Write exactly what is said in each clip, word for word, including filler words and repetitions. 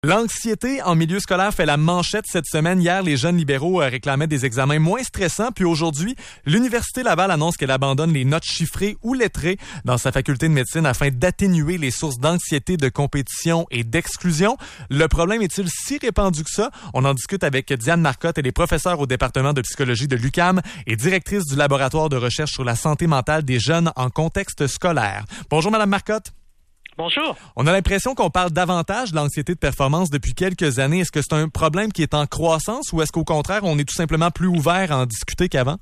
L'anxiété en milieu scolaire fait la manchette cette semaine. Hier, les jeunes libéraux réclamaient des examens moins stressants. Puis aujourd'hui, l'Université Laval annonce qu'elle abandonne les notes chiffrées ou lettrées dans sa faculté de médecine afin d'atténuer les sources d'anxiété, de compétition et d'exclusion. Le problème est-il si répandu que ça? On en discute avec Diane Marcotte. Elle est professeure au département de psychologie de l'U Q A M et directrice du laboratoire de recherche sur la santé mentale des jeunes en contexte scolaire. Bonjour, Madame Marcotte. Bonjour. On a l'impression qu'on parle davantage de l'anxiété de performance depuis quelques années. Est-ce que c'est un problème qui est en croissance ou est-ce qu'au contraire, on est tout simplement plus ouvert à en discuter qu'avant?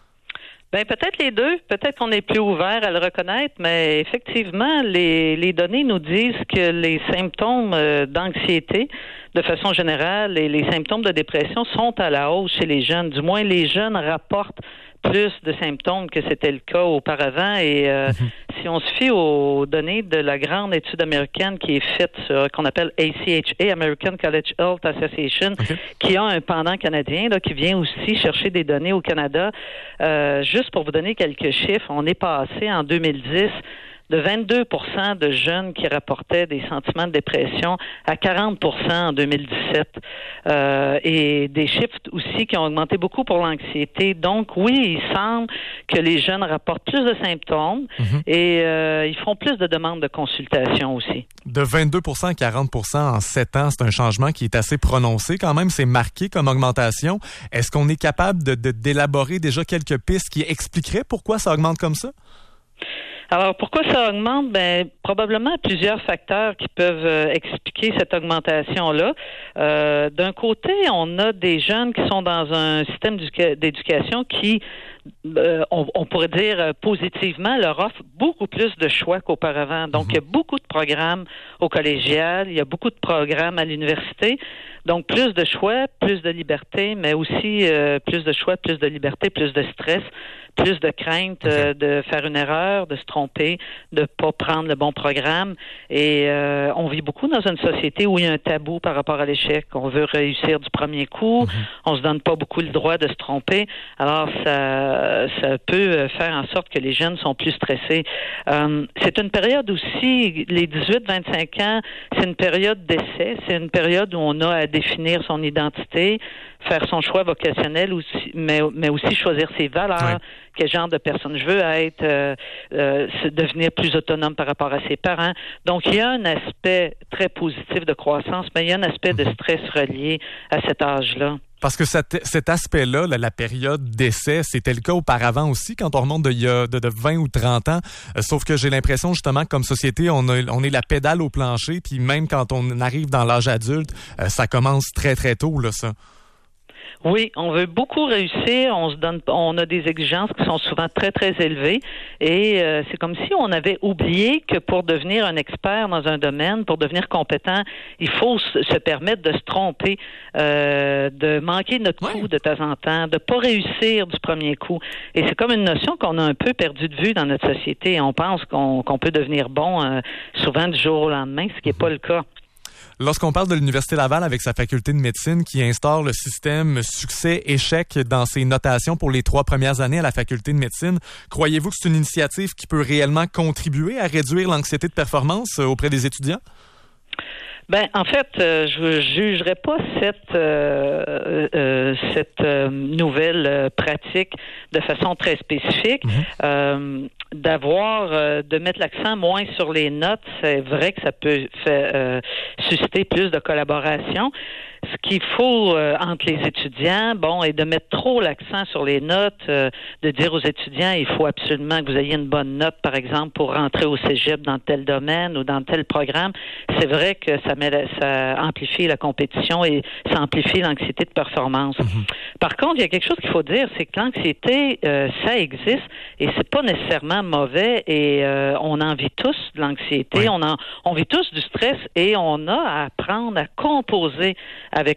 Ben peut-être les deux. Peut-être qu'on est plus ouvert à le reconnaître, mais effectivement, les, les données nous disent que les symptômes euh, d'anxiété, de façon générale, et les symptômes de dépression sont à la hausse chez les jeunes. Du moins, les jeunes rapportent plus de symptômes que c'était le cas auparavant. Et euh, mm-hmm. si on se fie aux données de la grande étude américaine qui est faite sur, qu'on appelle A C H A, American College Health Association, okay. qui a un pendant canadien, là, qui vient aussi chercher des données au Canada. Euh, juste pour vous donner quelques chiffres, on est passé en deux mille dix de vingt-deux pour cent de jeunes qui rapportaient des sentiments de dépression à quarante pour cent en deux mille dix-sept. Euh, et des chiffres aussi qui ont augmenté beaucoup pour l'anxiété. Donc, oui, il semble que les jeunes rapportent plus de symptômes mm-hmm. et euh, ils font plus de demandes de consultation aussi. De vingt-deux pour cent à quarante pour cent en sept ans, c'est un changement qui est assez prononcé quand même. C'est marqué comme augmentation. Est-ce qu'on est capable de, de, d'élaborer déjà quelques pistes qui expliqueraient pourquoi ça augmente comme ça? Alors, pourquoi ça augmente? Ben, probablement plusieurs facteurs qui peuvent euh, expliquer cette augmentation-là. Euh, d'un côté, on a des jeunes qui sont dans un système d'éducation qui, euh, on, on pourrait dire euh, positivement, leur offre beaucoup plus de choix qu'auparavant. Donc, il y a beaucoup de programmes au collégial, il y a beaucoup de programmes à l'université. Donc, plus de choix, plus de liberté, mais aussi euh, plus de choix, plus de liberté, plus de stress, plus de crainte euh, de faire une erreur, de se tromper, de pas prendre le bon programme. Et euh, on vit beaucoup dans une société où il y a un tabou par rapport à l'échec. On veut réussir du premier coup. Mm-hmm. On se donne pas beaucoup le droit de se tromper. Alors, ça, ça peut faire en sorte que les jeunes sont plus stressés. Euh, c'est une période aussi, les dix-huit à vingt-cinq ans, c'est une période d'essai. C'est une période où on a à définir son identité, faire son choix vocationnel, aussi, mais, mais aussi choisir ses valeurs, ouais. quel genre de personne je veux être, euh, euh, devenir plus autonome par rapport à ses parents. Donc, il y a un aspect très positif de croissance, mais il y a un aspect de stress relié à cet âge-là. Parce que cet, cet aspect-là, là, la période d'essai, c'était le cas auparavant aussi, quand on remonte de, de, de vingt ou trente ans. Euh, sauf que j'ai l'impression, justement, que comme société, on, a, on est la pédale au plancher, puis même quand on arrive dans l'âge adulte, euh, ça commence très, très tôt, là, ça. Oui, on veut beaucoup réussir. On se donne, on a des exigences qui sont souvent très très élevées, et euh, c'est comme si on avait oublié que pour devenir un expert dans un domaine, pour devenir compétent, il faut se, se permettre de se tromper, euh, de manquer notre coup ouais. de temps en temps, de pas réussir du premier coup. Et c'est comme une notion qu'on a un peu perdu de vue dans notre société. On pense qu'on, qu'on peut devenir bon euh, souvent du jour au lendemain, ce qui n'est pas le cas. Lorsqu'on parle de l'Université Laval avec sa faculté de médecine qui instaure le système succès-échec dans ses notations pour les trois premières années à la faculté de médecine, croyez-vous que c'est une initiative qui peut réellement contribuer à réduire l'anxiété de performance auprès des étudiants? Ben, en fait, euh, je jugerais pas cette euh, euh, cette euh, nouvelle euh, pratique de façon très spécifique. Mm-hmm. Euh, d'avoir euh, de mettre l'accent moins sur les notes, c'est vrai que ça peut faire, euh, susciter plus de collaboration. Ce qu'il faut euh, entre les étudiants, bon, est de mettre trop l'accent sur les notes, euh, de dire aux étudiants, il faut absolument que vous ayez une bonne note, par exemple, pour rentrer au cégep dans tel domaine ou dans tel programme. C'est vrai que ça, met, ça amplifie la compétition et ça amplifie l'anxiété de performance. Mm-hmm. Par contre, il y a quelque chose qu'il faut dire, c'est que l'anxiété, euh, ça existe et c'est pas nécessairement mauvais, et euh, on en vit tous de l'anxiété, oui. on, en, on vit tous du stress, et on a à apprendre à composer avec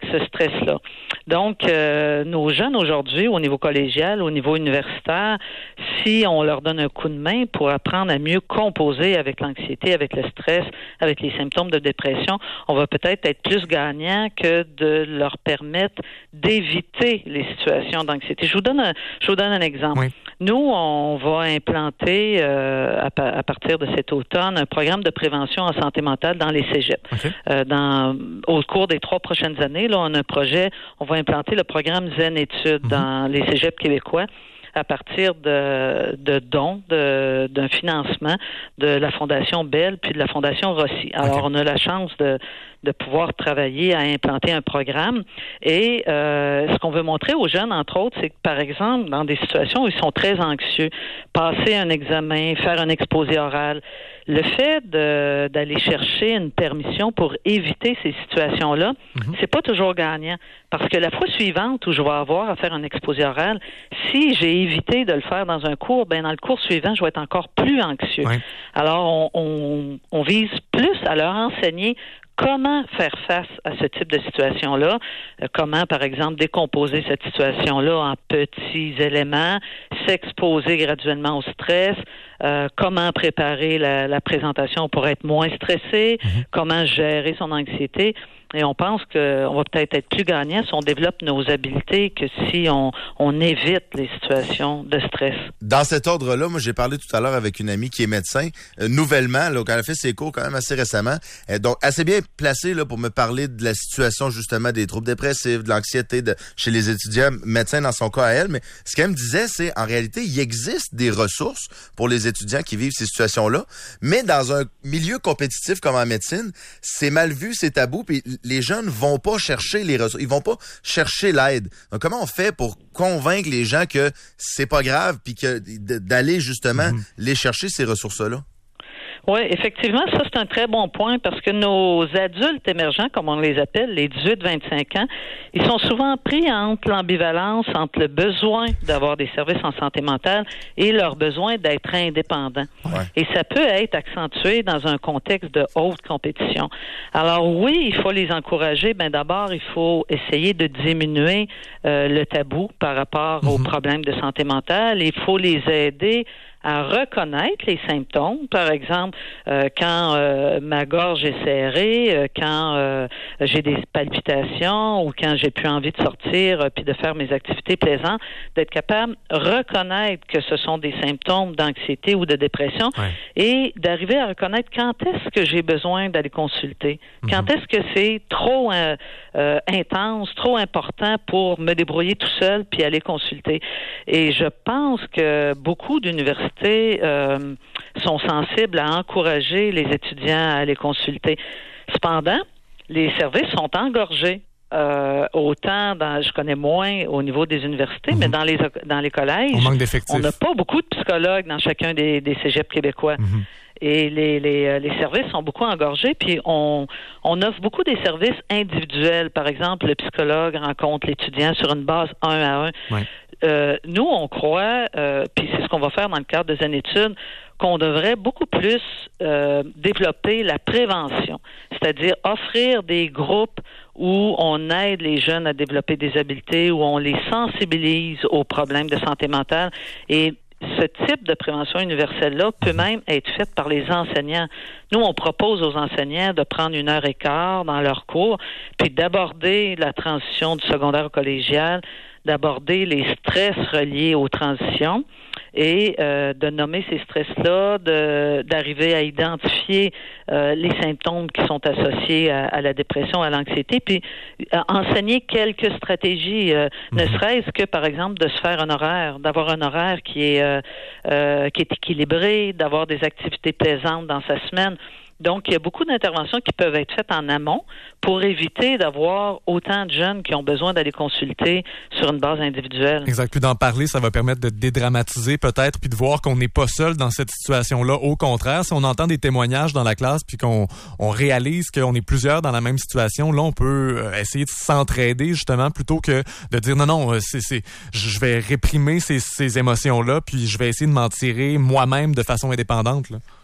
avec ce stress-là. Donc, euh, nos jeunes aujourd'hui, au niveau collégial, au niveau universitaire, si on leur donne un coup de main pour apprendre à mieux composer avec l'anxiété, avec le stress, avec les symptômes de dépression, on va peut-être être plus gagnant que de leur permettre d'éviter les situations d'anxiété. Je vous donne un, je vous donne un exemple. Oui. Nous, on va implanter euh, à, à partir de cet automne un programme de prévention en santé mentale dans les cégeps. Okay. Euh, dans, au cours des trois prochaines années, là, on a un projet, on va implanter le programme Zen Études mm-hmm. dans les cégeps québécois à partir de, de dons, de, d'un financement de la Fondation Bell puis de la Fondation Rossi. Alors, okay. on a la chance de, de pouvoir travailler à implanter un programme. Et euh, ce qu'on veut montrer aux jeunes, entre autres, c'est que, par exemple, dans des situations où ils sont très anxieux, passer un examen, faire un exposé oral, le fait de, d'aller chercher une permission pour éviter ces situations-là, mm-hmm. c'est pas toujours gagnant. Parce que la fois suivante où je vais avoir à faire un exposé oral, si j'ai évité de le faire dans un cours, ben dans le cours suivant, je vais être encore plus anxieux. Oui. Alors, on, on, on vise plus à leur enseigner comment faire face à ce type de situation-là, euh, comment, par exemple, décomposer cette situation-là en petits éléments, s'exposer graduellement au stress, euh, comment préparer la, la présentation pour être moins stressé, mm-hmm. comment gérer son anxiété. Et on pense qu'on va peut-être être plus gagnant si on développe nos habiletés que si on, on évite les situations de stress. Dans cet ordre-là, moi, j'ai parlé tout à l'heure avec une amie qui est médecin, euh, nouvellement, là, quand elle a fait ses cours quand même assez récemment, euh, donc assez bien placée là, pour me parler de la situation justement des troubles dépressifs, de l'anxiété de, chez les étudiants médecins dans son cas à elle. Mais ce qu'elle me disait, c'est en réalité, il existe des ressources pour les étudiants qui vivent ces situations-là, mais dans un milieu compétitif comme en médecine, c'est mal vu, c'est tabou, puis les jeunes vont pas chercher les ressources, ils vont pas chercher l'aide. Donc, comment on fait pour convaincre les gens que c'est pas grave puis que d'aller justement mm-hmm. les chercher ces ressources-là? Oui, effectivement, ça, c'est un très bon point parce que nos adultes émergents, comme on les appelle, les dix-huit à vingt-cinq ans, ils sont souvent pris entre l'ambivalence, entre le besoin d'avoir des services en santé mentale et leur besoin d'être indépendants. Ouais. Et ça peut être accentué dans un contexte de haute compétition. Alors oui, il faut les encourager. Ben d'abord, il faut essayer de diminuer euh, le tabou par rapport mm-hmm. aux problèmes de santé mentale. Il faut les aider à reconnaître les symptômes. Par exemple, euh, quand euh, ma gorge est serrée, euh, quand euh, j'ai des palpitations ou quand j'ai plus envie de sortir euh, puis de faire mes activités plaisantes, d'être capable de reconnaître que ce sont des symptômes d'anxiété ou de dépression ouais. et d'arriver à reconnaître quand est-ce que j'ai besoin d'aller consulter. Mm-hmm. Quand est-ce que c'est trop euh, euh, intense, trop important pour me débrouiller tout seul puis aller consulter. Et je pense que beaucoup d'universités Euh, sont sensibles à encourager les étudiants à aller consulter. Cependant, les services sont engorgés. Euh, autant dans, je connais moins au niveau des universités, mm-hmm. mais dans les dans les collèges, on manque d'effectifs. On n'a pas beaucoup de psychologues dans chacun des, des cégeps québécois. Mm-hmm. Et les, les, les services sont beaucoup engorgés, puis on, on offre beaucoup des services individuels. Par exemple, le psychologue rencontre l'étudiant sur une base un à un. Ouais. Euh, nous, on croit, euh, puis c'est ce qu'on va faire dans le cadre de Zen Études, qu'on devrait beaucoup plus euh, développer la prévention, c'est-à-dire offrir des groupes où on aide les jeunes à développer des habiletés, où on les sensibilise aux problèmes de santé mentale. Et ce type de prévention universelle-là peut même être fait par les enseignants. Nous, on propose aux enseignants de prendre une heure et quart dans leur cours, puis d'aborder la transition du secondaire au collégial, d'aborder les stress reliés aux transitions et euh, de nommer ces stress-là, de, d'arriver à identifier euh, les symptômes qui sont associés à, à la dépression, à l'anxiété, puis euh, enseigner quelques stratégies, euh, mmh. ne serait-ce que, par exemple, de se faire un horaire, d'avoir un horaire qui est, euh, euh, qui est équilibré, d'avoir des activités plaisantes dans sa semaine. Donc, il y a beaucoup d'interventions qui peuvent être faites en amont pour éviter d'avoir autant de jeunes qui ont besoin d'aller consulter sur une base individuelle. Exact. Puis d'en parler, ça va permettre de dédramatiser peut-être, puis de voir qu'on n'est pas seul dans cette situation-là. Au contraire, si on entend des témoignages dans la classe, puis qu'on on réalise qu'on est plusieurs dans la même situation, là, on peut essayer de s'entraider justement plutôt que de dire non, non, c'est, c'est, je vais réprimer ces, ces émotions-là, puis je vais essayer de m'en tirer moi-même de façon indépendante, là.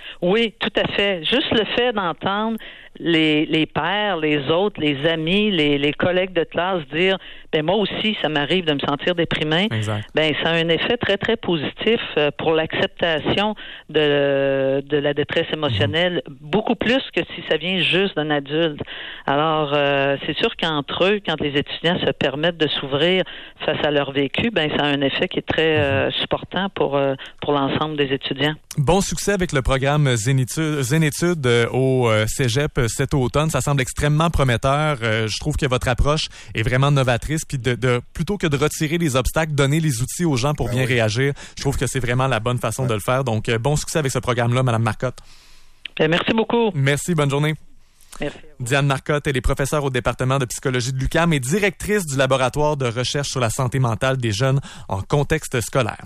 Oui, tout à fait. Juste le fait d'entendre les, les pères, les autres, les amis, les, les collègues de classe dire ben moi aussi, ça m'arrive de me sentir déprimé. Exact. Ben ça a un effet très, très positif pour l'acceptation de, de la détresse émotionnelle, mmh. beaucoup plus que si ça vient juste d'un adulte. Alors, euh, c'est sûr qu'entre eux, quand les étudiants se permettent de s'ouvrir face à leur vécu, ben ça a un effet qui est très euh, supportant pour, euh, pour l'ensemble des étudiants. Bon succès avec le programme Zénitude, Zénétude au Cégep cet automne. Ça semble extrêmement prometteur. Je trouve que votre approche est vraiment novatrice. Puis de, de plutôt que de retirer les obstacles, donner les outils aux gens pour ben bien oui. réagir. Je trouve que c'est vraiment la bonne façon ouais. de le faire. Donc, bon succès avec ce programme-là, Mme Marcotte. Bien, merci beaucoup. Merci, bonne journée. Merci. Diane Marcotte, elle est professeure au département de psychologie de l'U Q A M et directrice du laboratoire de recherche sur la santé mentale des jeunes en contexte scolaire.